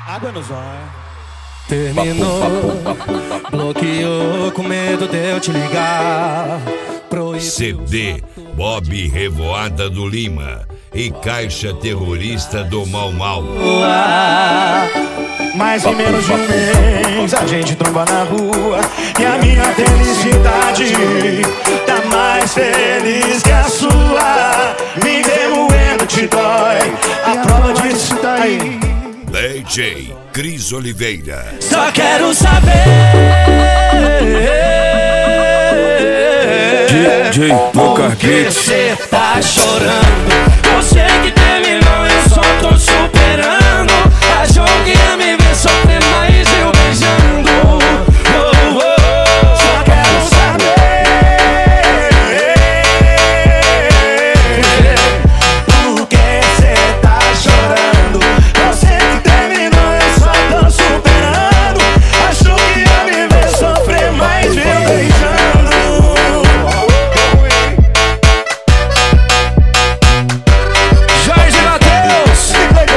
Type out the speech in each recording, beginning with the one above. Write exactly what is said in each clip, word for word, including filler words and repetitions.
Água no zóio. Terminou, bloqueou com medo de eu te ligar. C D Bob Revoada do Lima e Caixa Terrorista do Mau Mau. Mas em menos de um mês a gente tromba na rua e a minha felicidade tá mais feliz que a sua. Me remoendo te dói, a prova disso tá aí. D J Cris Oliveira. Só quero saber D J por que cê tá chorando. Você que terminou, eu só tô superando. Achou que ia me ver sofrer, mas eu beijando. Oh, oh. Só quero saber por que cê tá chorando. Você que terminou, eu só tô superando. Achou que ia me ver sofrer, mas eu beijando. Jorge Mateus,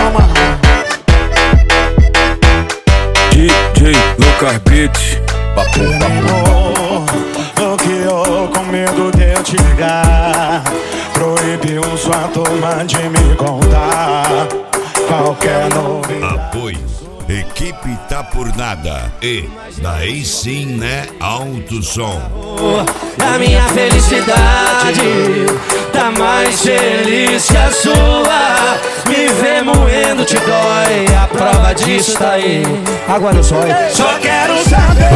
D J Lucas Beats. terminou, bloqueou com medo de eu te ligar. Proibiu sua turma de me contar qualquer novidade. Apoio Equipe Tá Por Nada e daí sim, né? Alto Som. a minha felicidade tá mais feliz que a sua. Me ver moendo te dói, a prova disso tá aí. Água no zóio. Só quero saber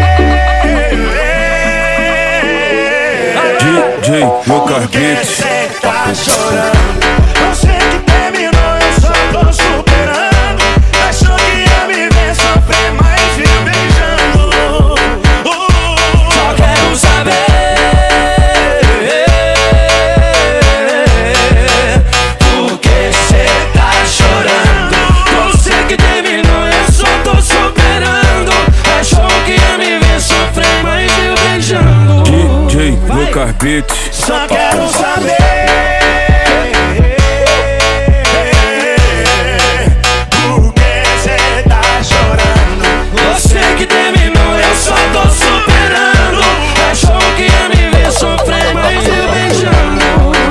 D J Lucas por que Beats. cê tá chorando. Você que terminou, eu só tô superando. Achou que ia me ver sofrer, mas viu beijando. Uh, Só quero saber por que cê tá chorando. Você que terminou, eu só tô superando. Achou que ia me ver sofrer, mas viu beijando. D J Lucas Beats. Só quero saber por que cê tá chorando. Você que terminou, eu só tô superando. Achou que ia me ver sofrer, mas eu beijando.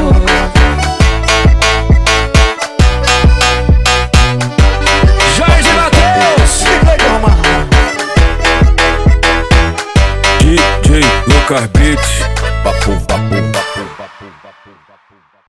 Jorge Mateus, D J Lucas Beats.